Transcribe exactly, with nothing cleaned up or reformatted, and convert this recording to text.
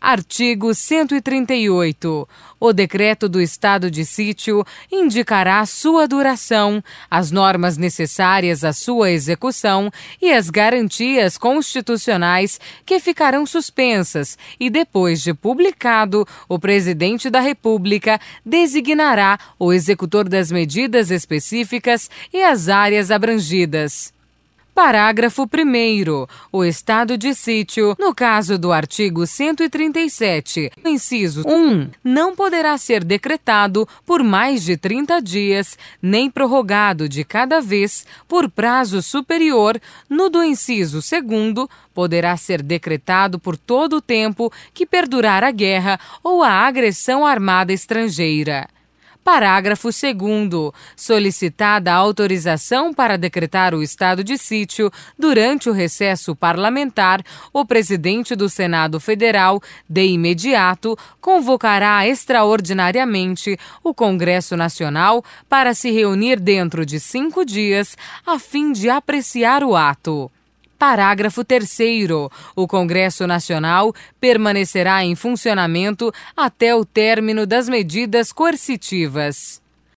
Artigo cento e trinta e oito. O decreto do estado de sítio indicará sua duração, as normas necessárias à sua execução e as garantias constitucionais que ficarão suspensas e, depois de publicado, o presidente da República designará o executor das medidas específicas e as áreas abrangidas. Parágrafo primeiro. O estado de sítio, no caso do artigo cento e trinta e sete, inciso um, não poderá ser decretado por mais de trinta dias, nem prorrogado de cada vez por prazo superior. No do inciso segundo, poderá ser decretado por todo o tempo que perdurar a guerra ou a agressão armada estrangeira. Parágrafo segundo. Solicitada a autorização para decretar o estado de sítio durante o recesso parlamentar, o presidente do Senado Federal, de imediato, convocará extraordinariamente o Congresso Nacional para se reunir dentro de cinco dias, a fim de apreciar o ato. Parágrafo terceiro. O Congresso Nacional permanecerá em funcionamento até o término das medidas coercitivas.